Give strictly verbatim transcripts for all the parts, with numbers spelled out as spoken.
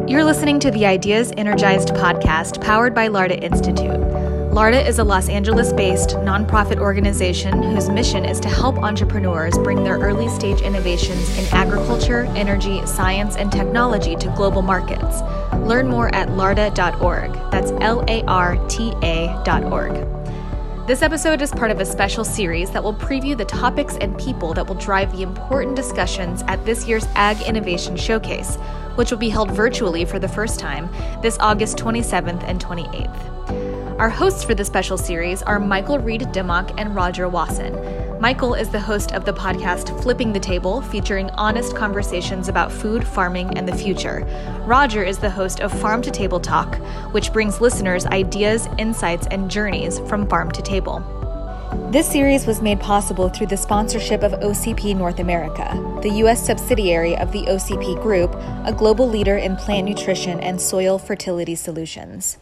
You're listening to the Ideas Energized podcast powered by Larda Institute. Larda is a Los Angeles-based nonprofit organization whose mission is to help entrepreneurs bring their early-stage innovations in agriculture, energy, science, and technology to global markets. Learn more at larda dot org. That's L A R T A dot org. This episode is part of a special series that will preview the topics and people that will drive the important discussions at this year's Ag Innovation Showcase, which will be held virtually for the first time this August twenty-seventh and twenty-eighth. Our hosts for the special series are Michael Reed-Dimmock and Roger Wasson. Michael is the host of the podcast Flipping the Table, featuring honest conversations about food, farming, and the future. Roger is the host of Farm to Table Talk, which brings listeners ideas, insights, and journeys from farm to table. This series was made possible through the sponsorship of O C P North America, the U S subsidiary of the O C P Group, a global leader in plant nutrition and soil fertility solutions.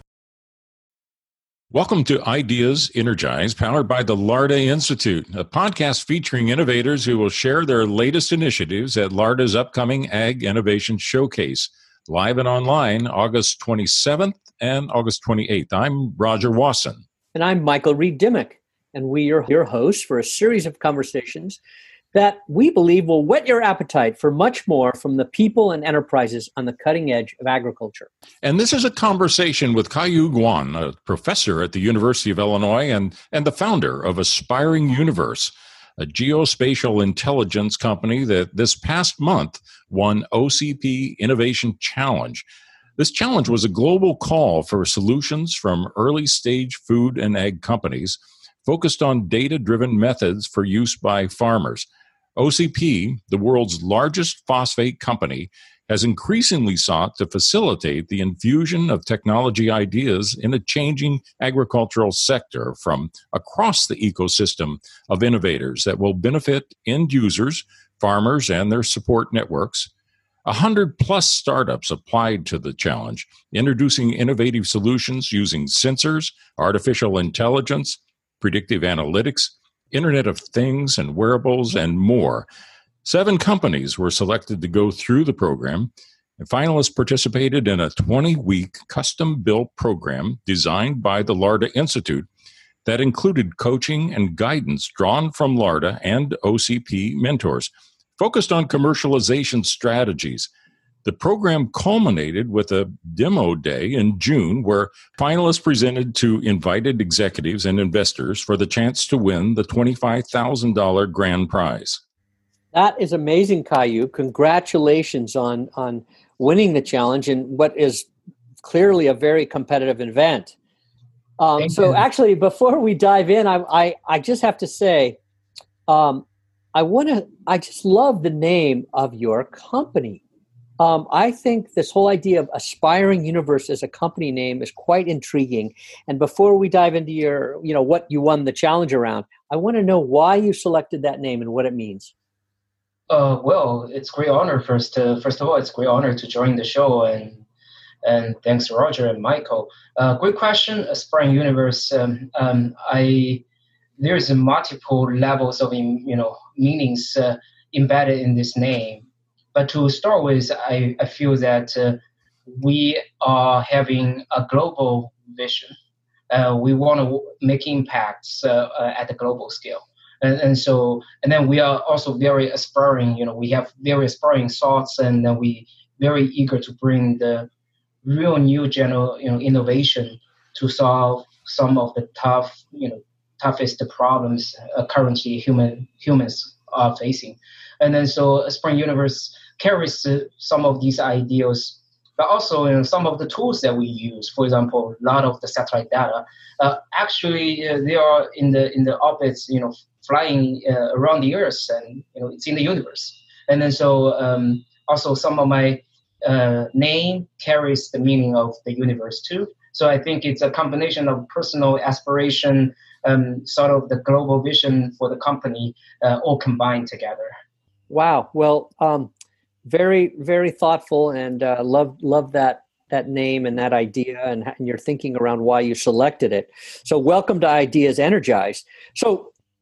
Welcome to Ideas Energized, powered by the Larda Institute, a podcast featuring innovators who will share their latest initiatives at Larda's upcoming Ag Innovation Showcase, live and online August twenty-seventh and August twenty-eighth. I'm Roger Wasson. And I'm Michael Reed-Dimmock, and we are your hosts for a series of conversations that we believe will whet your appetite for much more from the people and enterprises on the cutting edge of agriculture. And this is a conversation with Kai-Yu Guan, a professor at the University of Illinois and, and the founder of Aspiring Universe, a geospatial intelligence company that this past month won O C P Innovation Challenge. This challenge was a global call for solutions from early-stage food and ag companies focused on data-driven methods for use by farmers. O C P, the world's largest phosphate company, has increasingly sought to facilitate the infusion of technology ideas in a changing agricultural sector from across the ecosystem of innovators that will benefit end users, farmers, and their support networks. A hundred plus startups applied to the challenge, introducing innovative solutions using sensors, artificial intelligence, predictive analytics, Internet of Things and wearables, and more. Seven companies were selected to go through the program, and finalists participated in a twenty-week custom-built program designed by the Larda Institute that included coaching and guidance drawn from Larda and O C P mentors, focused on commercialization strategies. The program culminated with a demo day in June where finalists presented to invited executives and investors for the chance to win the twenty-five thousand dollars grand prize. That is amazing, Kai-Yu. Congratulations on, on winning the challenge in what is clearly a very competitive event. Um, so you. Actually, before we dive in, I, I, I just have to say, um, I want to. I just love the name of your company. Um, I think this whole idea of Aspiring Universe as a company name is quite intriguing. And before we dive into your, you know, what you won the challenge around, I want to know why you selected that name and what it means. Uh, well, it's great honor. First, uh, first of all, it's great honor to join the show, and and thanks Roger and Michael. Uh, great question. Aspiring Universe. Um, um, I there's multiple levels of you know meanings uh, embedded in this name. But to start with, I, I feel that uh, we are having a global vision. Uh, we want to make impacts uh, uh, at the global scale. And, and so, and then we are also very aspiring, you know, we have very aspiring thoughts, and then we very eager to bring the real new general, you know, innovation to solve some of the tough, you know, toughest problems uh, currently human humans are facing. And then so Aspiring Universe carries uh, some of these ideas, but also you know, some of the tools that we use. For example, a lot of the satellite data uh, actually uh, they are in the in the orbits, you know, flying uh, around the Earth, and you know it's in the universe. And then so um, also some of my uh, name carries the meaning of the universe too. So I think it's a combination of personal aspiration, um, sort of the global vision for the company, uh, all combined together. Wow. Well, um, very, very thoughtful, and uh, love love that that name and that idea, and, and your thinking around why you selected it. So welcome to Ideas Energized. So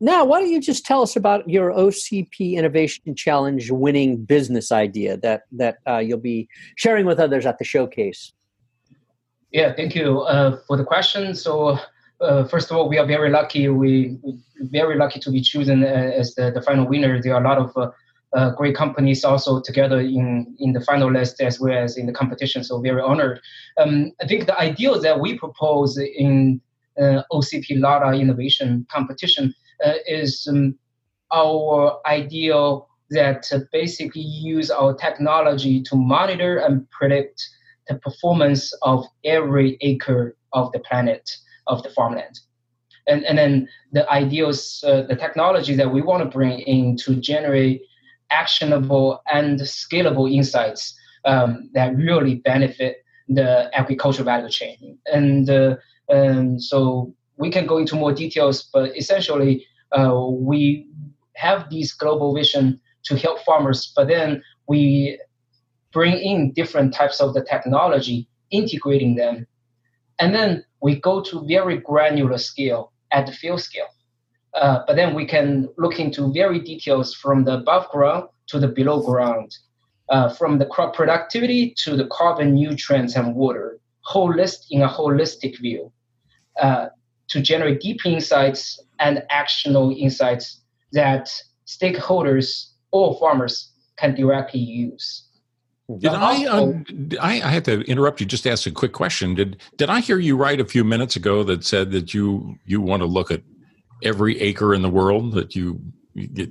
now, why don't you just tell us about your O C P Innovation Challenge winning business idea that that uh, you'll be sharing with others at the showcase? Yeah, thank you uh, for the question. So, uh, first of all, we are very lucky. We we're very lucky to be chosen as the, the final winner. There are a lot of uh, uh, great companies also together in, in the final list as well as in the competition. So, very honored. Um, I think the ideal that we propose in uh, O C P LADA Innovation Competition uh, is um, our ideal that uh, basically use our technology to monitor and predict the performance of every acre of the planet, of the farmland. And, and then the ideals, uh, the technology that we want to bring in to generate actionable and scalable insights um, that really benefit the agricultural value chain. And, uh, and so we can go into more details, but essentially uh, we have this global vision to help farmers, but then we bring in different types of the technology, integrating them. And then we go to very granular scale at the field scale. Uh, but then we can look into very details from the above ground to the below ground, uh, from the crop productivity to the carbon, nutrients, and water, holistic in a holistic view, uh, to generate deep insights and actionable insights that stakeholders or farmers can directly use. Did I, um, I? I had to interrupt you. Just to ask a quick question. Did Did I hear you right a few minutes ago that said that you you want to look at every acre in the world that you, you get?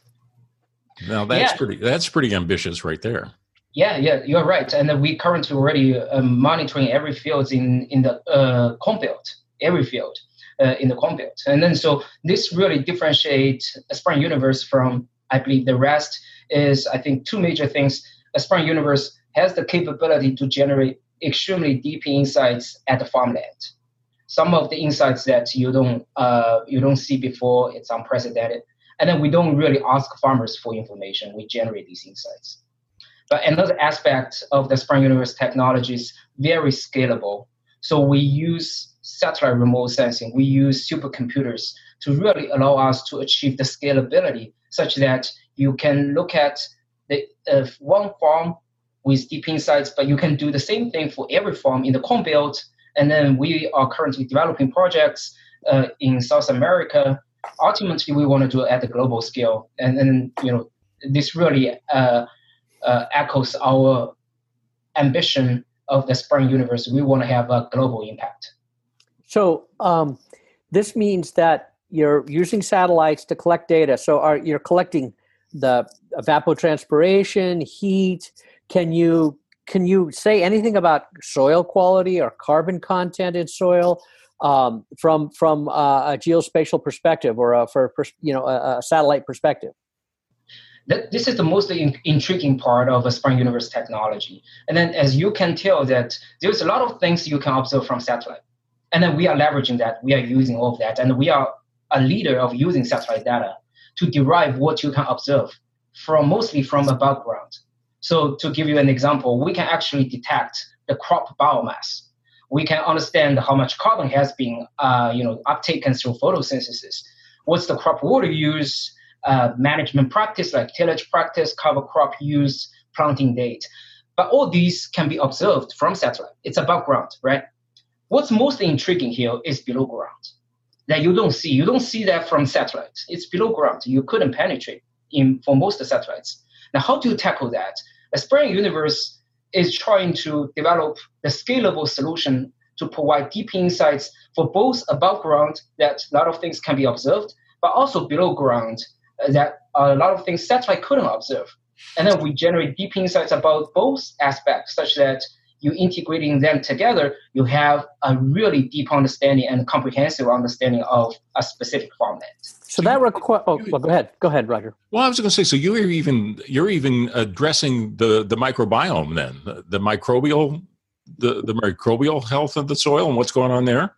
Now that's yeah. pretty. That's pretty ambitious, right there. Yeah, yeah, you're right. And we currently already um, monitoring every field in in the uh, Corn Belt, every field uh, in the Corn Belt. And then so this really differentiates Aspiring Universe from, I believe, the rest. Is I think two major things. Aspiring Universe has the capability to generate extremely deep insights at the farmland. Some of the insights that you don't uh, you don't see before, it's unprecedented. And then we don't really ask farmers for information. We generate these insights. But another aspect of the Aspiring Universe technology is very scalable. So we use satellite remote sensing. We use supercomputers to really allow us to achieve the scalability such that you can look at the, uh, one farm with deep insights, but you can do the same thing for every farm in the Corn Belt. And then we are currently developing projects uh, in South America. Ultimately, we want to do it at the global scale. And then, you know, this really uh, uh, echoes our ambition of the Aspiring Universe. We want to have a global impact. So um, this means that you're using satellites to collect data. So are you're collecting the evapotranspiration, heat. Can you can you say anything about soil quality or carbon content in soil um, from from uh, a geospatial perspective or a, for you know a, a satellite perspective? That, this is the most in, intriguing part of Aspiring Universe technology. And then, as you can tell, that there's a lot of things you can observe from satellite, and then we are leveraging that. We are using all of that, and we are a leader of using satellite data to derive what you can observe from mostly from above ground. So to give you an example, we can actually detect the crop biomass. We can understand how much carbon has been uh, you know, uptaken through photosynthesis. What's the crop water use, uh, management practice like tillage practice, cover crop use, planting date. But all these can be observed from satellite. It's above ground, right? What's most intriguing here is below ground. That you don't see. You don't see that from satellites. It's below ground. You couldn't penetrate in for most of the satellites. Now, how do you tackle that? Aspiring Universe is trying to develop the scalable solution to provide deep insights for both above ground, that a lot of things can be observed, but also below ground, uh, that a lot of things satellite couldn't observe. And then we generate deep insights about both aspects, such that you integrating them together, you have a really deep understanding and comprehensive understanding of a specific farmland. So that requires. Oh, well, go ahead. Go ahead, Roger. Well, I was going to say, so you're even you're even addressing the, the microbiome then, the, the microbial the, the microbial health of the soil and what's going on there.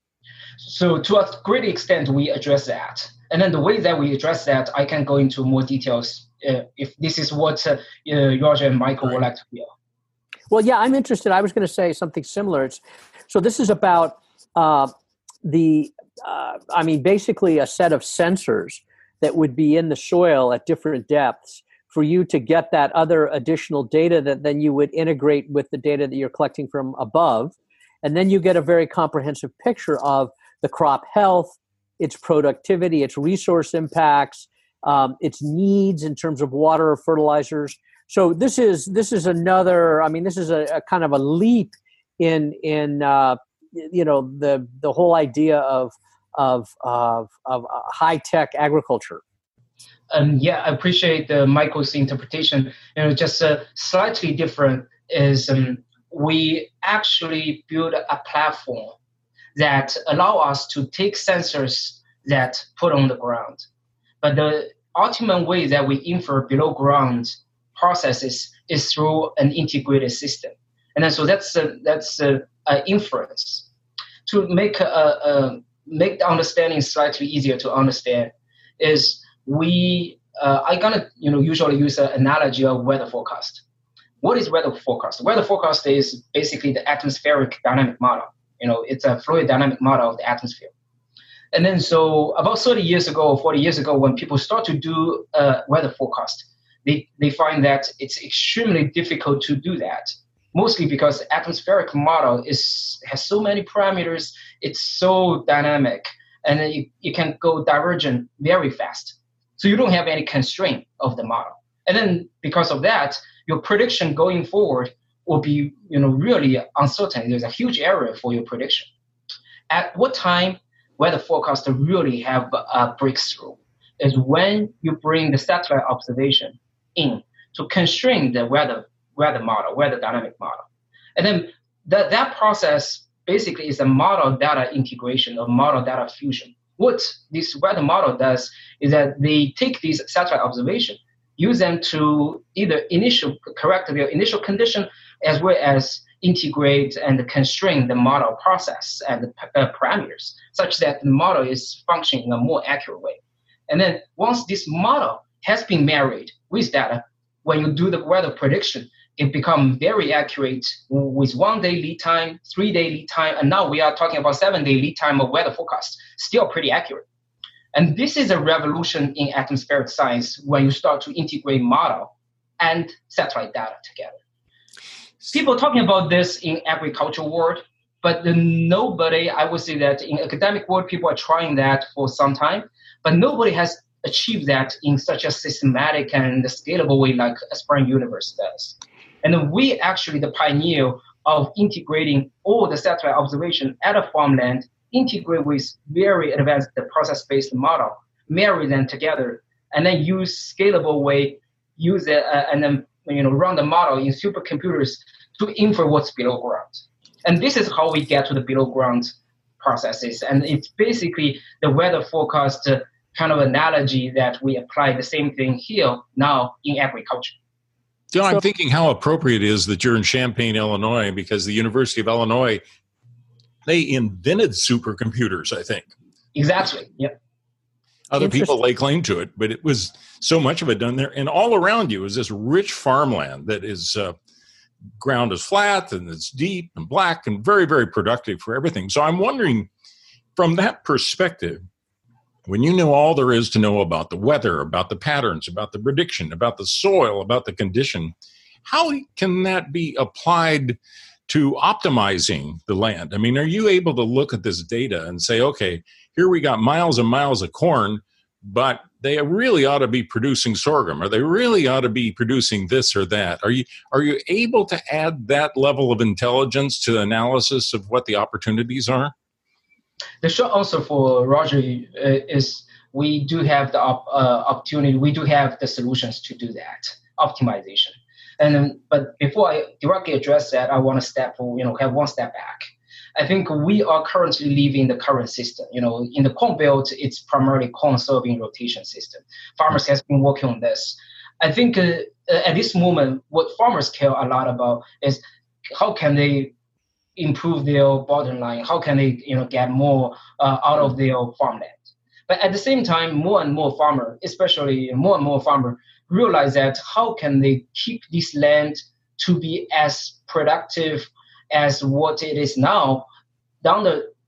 So to a great extent, we address that, and then the way that we address that, I can go into more details uh, if this is what uh, uh, Roger and Michael right. would like to hear. Well, yeah, I'm interested. I was going to say something similar. It's, so this is about uh, the uh, I mean, basically a set of sensors that would be in the soil at different depths for you to get that other additional data that then you would integrate with the data that you're collecting from above. And then you get a very comprehensive picture of the crop health, its productivity, its resource impacts, um, its needs in terms of water or fertilizers. So this is this is another, I mean, this is a, a kind of a leap in in uh, you know the the whole idea of of of, of high tech agriculture. Um, yeah, I appreciate uh, Michael's interpretation. You know, just uh, slightly different is um, we actually build a platform that allow us to take sensors that put on the ground, but the ultimate way that we infer below ground processes is through an integrated system. And then so that's a, that's a, a inference. To make a, a make the understanding slightly easier to understand is we uh, I gonna you know usually use an analogy of weather forecast. What is weather forecast? Weather forecast is basically the atmospheric dynamic model. You know, it's a fluid dynamic model of the atmosphere. And then so about thirty years ago, or forty years ago, when people start to do a weather forecast, they, they find that it's extremely difficult to do that. Mostly because the atmospheric model is has so many parameters, it's so dynamic, and then you, you can go divergent very fast. So you don't have any constraint of the model. And then because of that, your prediction going forward will be you know, really uncertain. There's a huge error for your prediction. At what time weather forecaster really have a breakthrough is when you bring the satellite observation in to constrain the weather weather model, weather dynamic model. And then that, that process basically is a model data integration or model data fusion. What this weather model does is that they take these satellite observations, use them to either initial correct their initial condition as well as integrate and constrain the model process and the uh, parameters such that the model is functioning in a more accurate way. And then once this model has been married with data, when you do the weather prediction, it becomes very accurate with one day lead time, three day lead time, and now we are talking about seven day lead time of weather forecast, still pretty accurate. And this is a revolution in atmospheric science when you start to integrate model and satellite data together. People talking about this in agricultural world, but nobody, I would say that in academic world, people are trying that for some time, but nobody has achieved that in such a systematic and scalable way like Aspiring Universe does. And we actually the pioneer of integrating all the satellite observation at a farmland, integrate with very advanced process-based model, marry them together, and then use scalable way, use it, uh, and then you know run the model in supercomputers to infer what's below ground. And this is how we get to the below ground processes. And it's basically the weather forecast uh, kind of analogy that we apply the same thing here now in agriculture. You know, I'm thinking how appropriate it is that you're in Champaign, Illinois, because the University of Illinois, they invented supercomputers, I think. Exactly, yep. Other people lay claim to it, but it was so much of it done there. And all around you is this rich farmland that is, uh, ground is flat and it's deep and black and very, very productive for everything. So I'm wondering, from that perspective, when you know all there is to know about the weather, about the patterns, about the prediction, about the soil, about the condition, how can that be applied to optimizing the land? I mean, are you able to look at this data and say, okay, here we got miles and miles of corn, but they really ought to be producing sorghum, or they really ought to be producing this or that? Are you are you able to add that level of intelligence to the analysis of what the opportunities are? The short answer for Roger uh, is we do have the op- uh, opportunity, we do have the solutions to do that, optimization. And um, but before I directly address that, I want to step, you know, have one step back. I think we are currently living the current system. You know, in the Corn Belt, it's primarily corn soybean rotation system. Farmers has been working on this. I think uh, at this moment, what farmers care a lot about is how can they improve their bottom line? How can they, you know, get more uh, out of their farmland? But at the same time, more and more farmer, especially more and more farmer, realize that how can they keep this land to be as productive as what it is now down the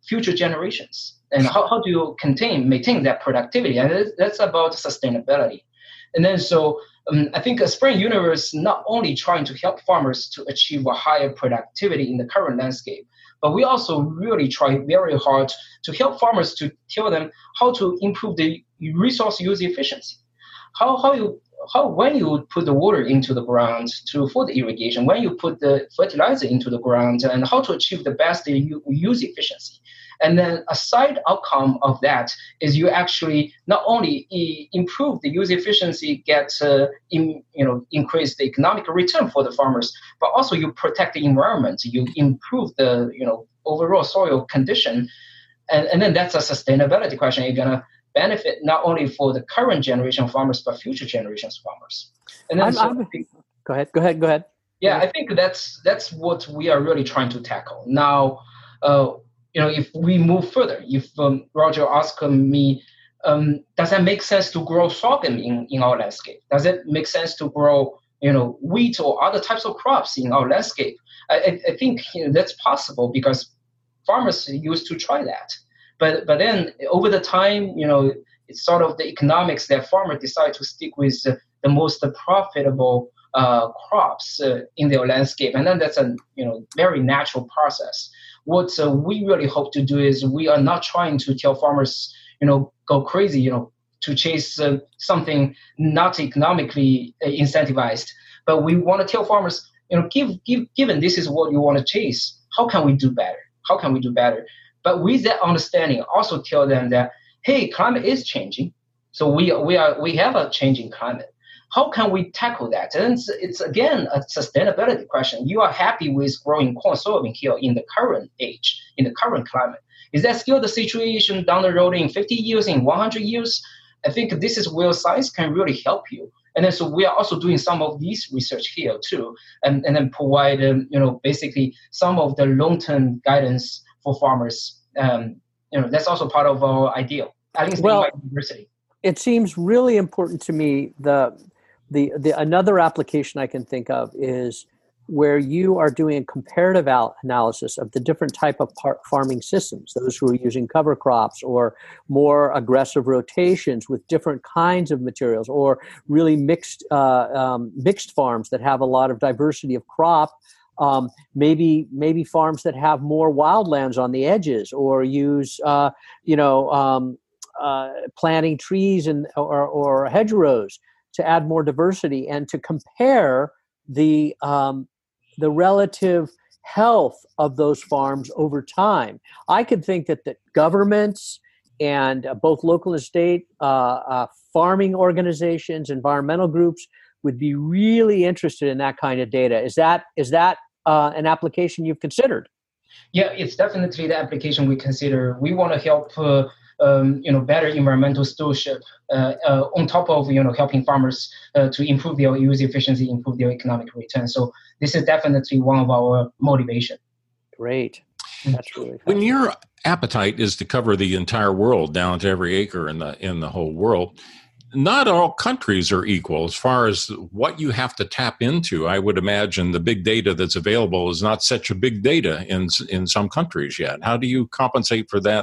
future generations? And how, how do you contain, maintain that productivity? And that's about sustainability. And then so um, I think a Spring Universe not only trying to help farmers to achieve a higher productivity in the current landscape, but we also really try very hard to help farmers to tell them how to improve the resource use efficiency. How how you how when you put the water into the ground to for the irrigation, when you put the fertilizer into the ground, and how to achieve the best use efficiency. And then a side outcome of that is you actually not only e- improve the use efficiency, get uh, in, you know increase the economic return for the farmers, but also you protect the environment, you improve the you know overall soil condition, and, and then that's a sustainability question. You're gonna benefit not only for the current generation of farmers but future generations of farmers. And then I'm, so I'm, go ahead, go ahead, go ahead. Yeah, I think that's that's what we are really trying to tackle now. Uh, You know, if we move further, if um, Roger asked me, um, does that make sense to grow sorghum in, in our landscape? Does it make sense to grow, you know, wheat or other types of crops in our landscape? I, I think you know, that's possible because farmers used to try that. But but then over the time, you know, it's sort of the economics that farmers decide to stick with uh, the most profitable uh, crops uh, in their landscape, and then that's a you know very natural process. What uh, we really hope to do is we are not trying to tell farmers, you know, go crazy, you know, to chase uh, something not economically uh, incentivized, but we want to tell farmers, you know, give, give, given this is what you want to chase, how can we do better? How can we do better? But with that understanding, also tell them that, hey, climate is changing, so we we are we have a changing climate. How can we tackle that? And it's, it's, again, a sustainability question. You are happy with growing corn, soybean here in the current age, in the current climate. Is that still the situation down the road in fifty years, in one hundred years? I think this is where science can really help you. And then so we are also doing some of these research here too, and, and then provide, um, you know, basically some of the long-term guidance for farmers. Um, you know, that's also part of our ideal. I think it's well, university. It seems really important to me. The The, the another application I can think of is where you are doing a comparative al- analysis of the different type of par- farming systems, those who are using cover crops or more aggressive rotations with different kinds of materials, or really mixed uh, um, mixed farms that have a lot of diversity of crop, um, maybe maybe farms that have more wildlands on the edges, or use uh, you know um, uh, planting trees and or, or hedgerows to add more diversity, and to compare the um, the relative health of those farms over time. I could think that the governments and uh, both local and state uh, uh, farming organizations, environmental groups would be really interested in that kind of data. Is that is that uh, an application you've considered? Yeah, it's definitely the application we consider. We want to help. Uh, Um, you know, better environmental stewardship uh, uh, on top of, you know, helping farmers uh, to improve their use efficiency, improve their economic return. So this is definitely one of our motivation. Great. That's really when your appetite is to cover the entire world down to every acre in the in the whole world, not all countries are equal as far as what you have to tap into. I would imagine the big data that's available is not such a big data in in some countries yet. How do you compensate for that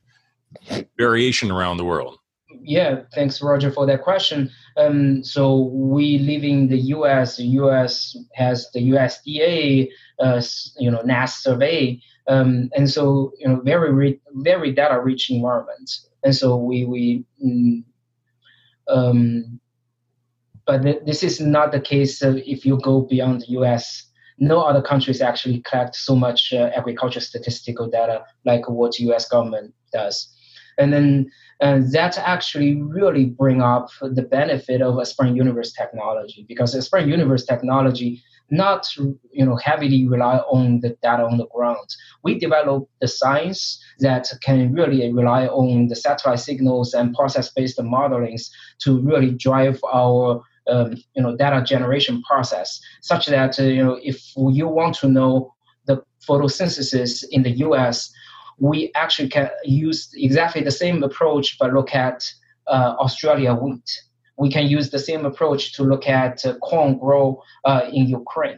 variation around the world? Yeah, thanks, Roger, for that question. Um, so we live in the U S. The U S has the U S D A, uh, you know, N A S survey, um, and so you know, very re- very data-rich environment. And so we we, mm, um, but th- this is not the case uh, if you go beyond the U S. No other countries actually collect so much uh, agriculture statistical data like what U S government does. And then uh, that actually really bring up the benefit of a Spring Universe technology, because a Spring Universe technology not you know heavily rely on the data on the ground. We develop the science that can really rely on the satellite signals and process-based modelings to really drive our um, you know data generation process, such that uh, you know if you want to know the photosynthesis in the U S, we actually can use exactly the same approach but look at uh, Australia wheat. We can use the same approach to look at uh, corn grow uh, in Ukraine.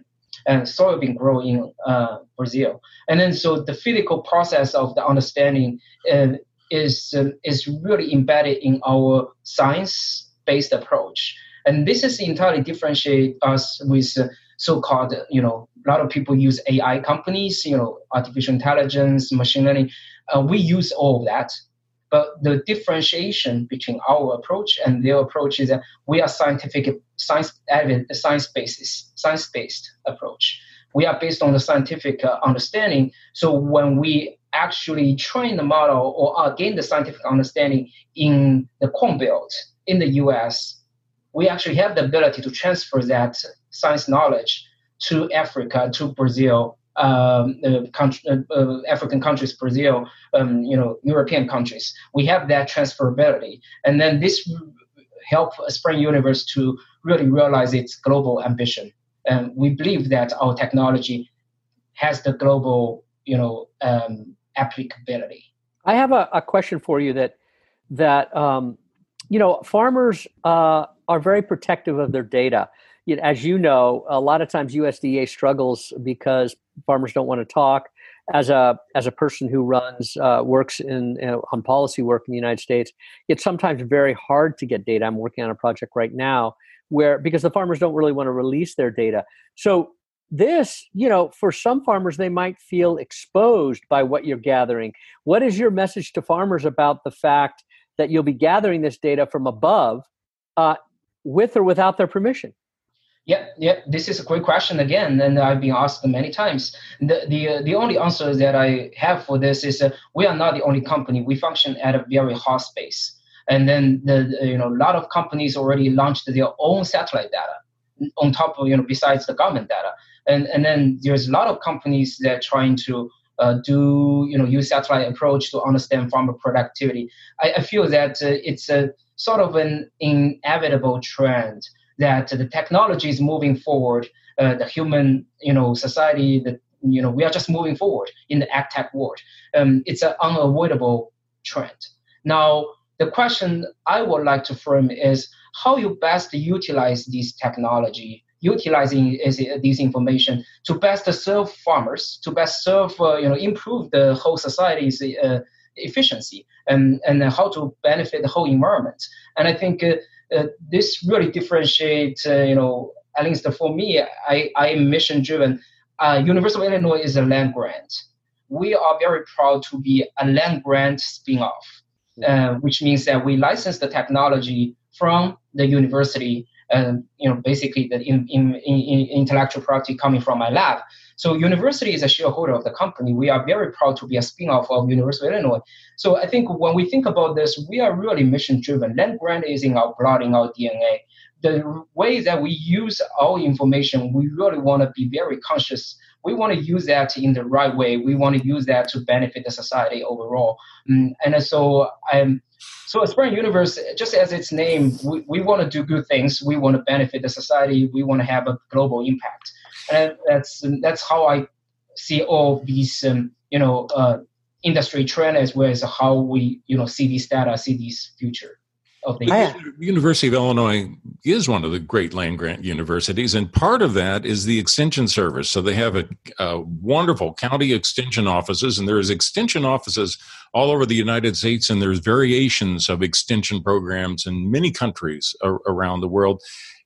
and soybean grow in uh, Brazil. And then so the physical process of the understanding uh, is uh, is really embedded in our science-based approach. And this is entirely differentiate us with uh, so-called, you know, a lot of people use A I companies, you know, artificial intelligence, machine learning. Uh, we use all of that. But the differentiation between our approach and their approach is that we are scientific, science, science-based, science-based approach. We are based on the scientific uh, understanding. So when we actually train the model or uh, gain the scientific understanding in the Corn Belt in the U S, we actually have the ability to transfer that science knowledge to Africa, to Brazil, um, uh, country, uh, uh, African countries, Brazil, um, you know, European countries. We have that transferability, and then this help Spring Universe to really realize its global ambition. And we believe that our technology has the global, you know, um, applicability. I have a, a question for you that that um, you know, farmers uh, are very protective of their data. You know, as you know, a lot of times U S D A struggles because farmers don't want to talk. As a as a person who runs uh, works in you know, on policy work in the United States, it's sometimes very hard to get data. I'm working on a project right now where because the farmers don't really want to release their data. So this, you know, for some farmers, they might feel exposed by what you're gathering. What is your message to farmers about the fact that you'll be gathering this data from above, uh, with or without their permission? Yeah, yeah, this is a great question again, and I've been asked many times. The the uh, the only answer that I have for this is uh, we are not the only company. We function at a very hot space, and then the, the you know a lot of companies already launched their own satellite data on top of you know besides the government data, and and then there's a lot of companies that are trying to uh, do you know use satellite approach to understand farmer productivity. I, I feel that uh, it's a sort of an inevitable trend that the technology is moving forward, uh, the human, you know, society, that, you know, we are just moving forward in the ag tech world. Um, it's an unavoidable trend. Now, the question I would like to frame is how you best utilize this technology, utilizing this information to best serve farmers, to best serve, uh, you know, improve the whole society's uh, efficiency, and, and how to benefit the whole environment. And I think uh, Uh, this really differentiates, uh, you know, at least for me, I, I am mission driven. Uh, University of Illinois is a land grant. We are very proud to be a land grant spin-off, uh, which means that we license the technology from the university, uh, you know, basically the in, in, in intellectual property coming from my lab. So university is a shareholder of the company. We are very proud to be a spin-off of University of Illinois. So I think when we think about this, we are really mission-driven. Land grant is in our blood, in our D N A. The way that we use our information, we really want to be very conscious. We want to use that in the right way. We want to use that to benefit the society overall. Mm, and so I'm So Spring Universe, just as its name, we, we want to do good things. We want to benefit the society. We want to have a global impact. And that's that's how I see all these, um, you know, uh, industry trends, as well as how we, you know, see these data, see these future of the University of Illinois is one of the great land grant universities, and part of that is the extension service. So they have a, a wonderful county extension offices, and there's extension offices all over the United States, and there's variations of extension programs in many countries ar- around the world.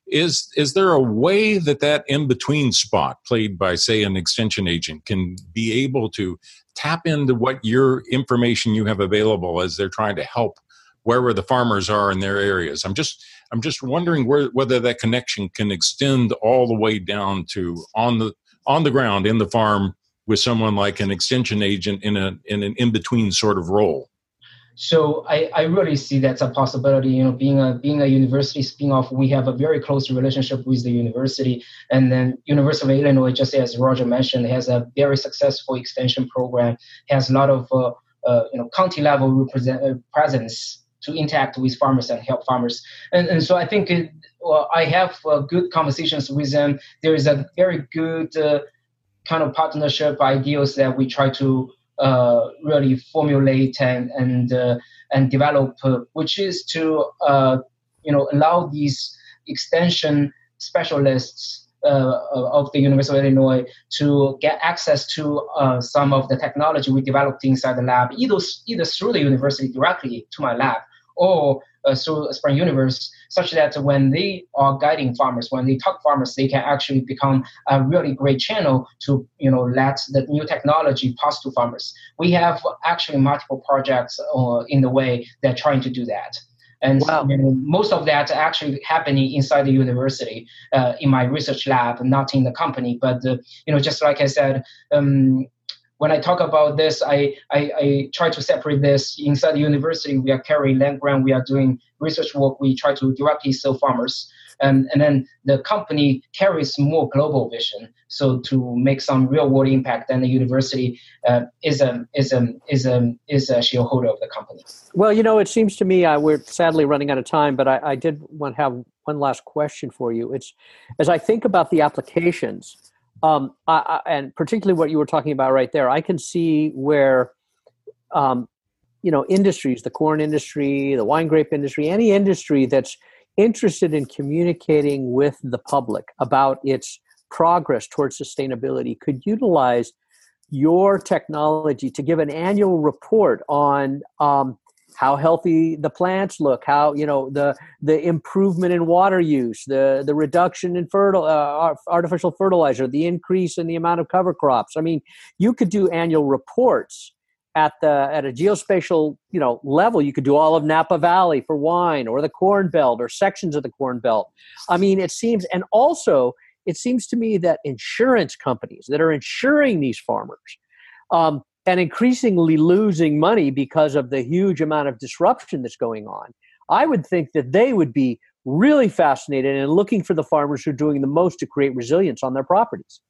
Is is there a way that that in-between spot played by, say, an extension agent can be able to tap into what your information you have available as they're trying to help wherever the farmers are in their areas? I'm just I'm just wondering where, whether that connection can extend all the way down to on the on the ground in the farm with someone like an extension agent in a in an in-between sort of role. So I, I really see that's a possibility. You know, being a being a university spin-off, we have a very close relationship with the university, and then University of Illinois, just as Roger mentioned, has a very successful extension program. Has a lot of uh, uh, you know county level represent, uh, presence to interact with farmers and help farmers. And, and so I think it, well, I have uh, good conversations with them. There is a very good uh, kind of partnership ideas that we try to uh, really formulate and and uh, and develop, uh, which is to uh, you know allow these extension specialists uh, of the University of Illinois to get access to uh, some of the technology we developed inside the lab, either, either through the university directly to my lab or uh, through Spring Universe, such that when they are guiding farmers, when they talk farmers, they can actually become a really great channel to, you know, let the new technology pass to farmers. We have actually multiple projects uh, in the way that are trying to do that. And wow. you know, most of that actually happening inside the university, uh, in my research lab, not in the company. But, uh, you know, just like I said, um, when I talk about this, I, I, I try to separate this. Inside the university, we are carrying land grant, we are doing research work, we try to directly serve farmers. Um, and then the company carries more global vision, so to make some real world impact. And the university uh, is a is a is a is a shareholder of the company. Well, you know, it seems to me uh, we're sadly running out of time, but I, I did want to have one last question for you. It's as I think about the applications, um, I, I, and particularly what you were talking about right there, I can see where, um, you know, industries, the corn industry, the wine grape industry, any industry that's interested in communicating with the public about its progress towards sustainability could utilize your technology to give an annual report on um, how healthy the plants look, how, you know, the the improvement in water use, the the reduction in fertile uh, artificial fertilizer, the increase in the amount of cover crops. I mean, you could do annual reports at the at a geospatial, you know, level. You could do all of Napa Valley for wine, or the Corn Belt, or sections of the Corn Belt. I mean, it seems, and also it seems to me that insurance companies that are insuring these farmers um, and increasingly losing money because of the huge amount of disruption that's going on, I would think that they would be really fascinated and looking for the farmers who are doing the most to create resilience on their properties.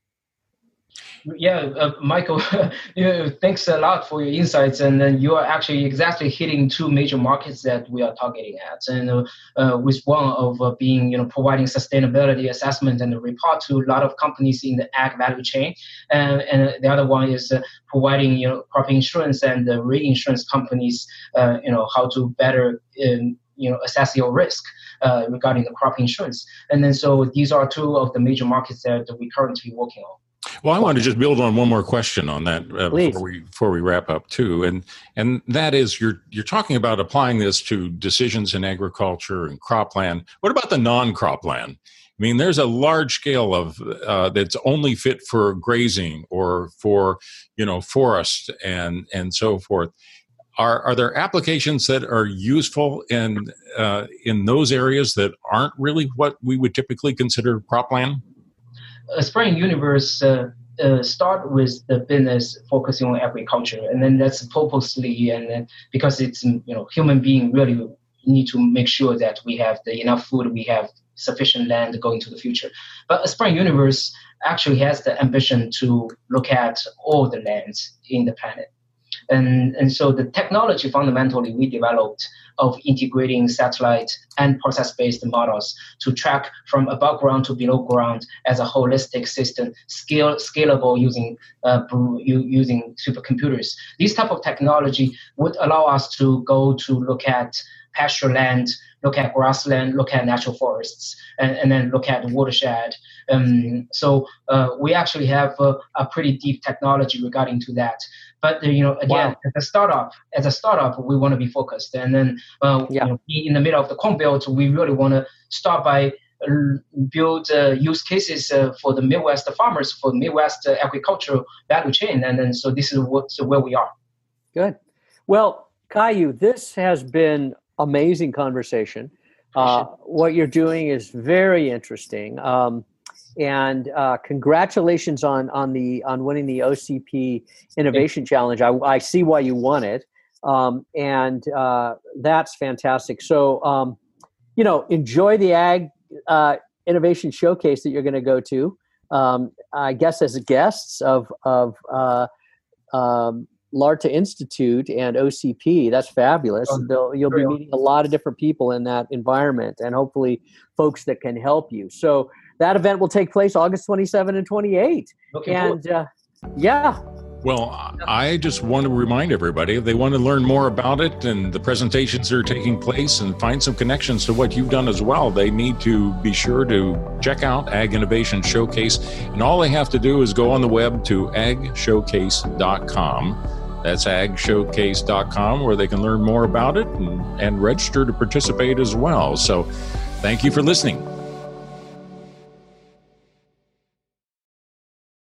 Yeah, uh, Michael, you know, thanks a lot for your insights. And then you are actually exactly hitting two major markets that we are targeting at. And uh, uh, with one of uh, being, you know, providing sustainability assessment and report to a lot of companies in the ag value chain. And, and the other one is uh, providing, you know, crop insurance and uh, reinsurance companies, uh, you know, how to better, um, you know, assess your risk uh, regarding the crop insurance. And then so these are two of the major markets that we're currently working on. Well, I want to just build on one more question on that uh, before we before we wrap up too, and and that is you're you're talking about applying this to decisions in agriculture and cropland. What about the non-cropland? I mean, there's a large scale of uh, that's only fit for grazing or for, you know, forest and and so forth. Are are there applications that are useful in uh, in those areas that aren't really what we would typically consider cropland? A Spring Universe uh, uh, start with the business focusing on agriculture, and then that's purposely, and then because it's, you know, human being really need to make sure that we have the enough food, we have sufficient land going to the future. But a Spring Universe actually has the ambition to look at all the lands in the planet. And, and so the technology fundamentally we developed of integrating satellite and process-based models to track from above ground to below ground as a holistic system, scale, scalable using uh, using supercomputers. This type of technology would allow us to go to look at pasture land, look at grassland, look at natural forests, and, and then look at watershed. Um, so uh, we actually have a, a pretty deep technology regarding to that. But, you know, again, wow. as a startup, as a startup, we want to be focused. And then uh, yeah. you know, be in the middle of the Corn Belt, we really want to start by uh, build uh, use cases uh, for the Midwest farmers, for Midwest uh, agricultural value chain. And then so this is what, so where we are. Good. Well, Kai-Yu, this has been amazing conversation. Uh, what you're doing is very interesting. Um, And uh, congratulations on on the on winning the O C P Innovation Challenge. I, I see why you won it, um, and uh, that's fantastic. So, um, you know, enjoy the Ag uh, Innovation Showcase that you're going to go to. Um, I guess as guests of of uh, um, LARTA Institute and O C P. That's fabulous. They'll, you'll be meeting a lot of different people in that environment, and hopefully, folks that can help you. So. That event will take place August twenty-seventh and twenty-eighth. Okay, and cool. uh, yeah, Well, I just want to remind everybody, if they want to learn more about it and the presentations that are taking place and find some connections to what you've done as well, they need to be sure to check out Ag Innovation Showcase. And all they have to do is go on the web to ag showcase dot com. That's ag showcase dot com, where they can learn more about it and, and register to participate as well. So thank you for listening.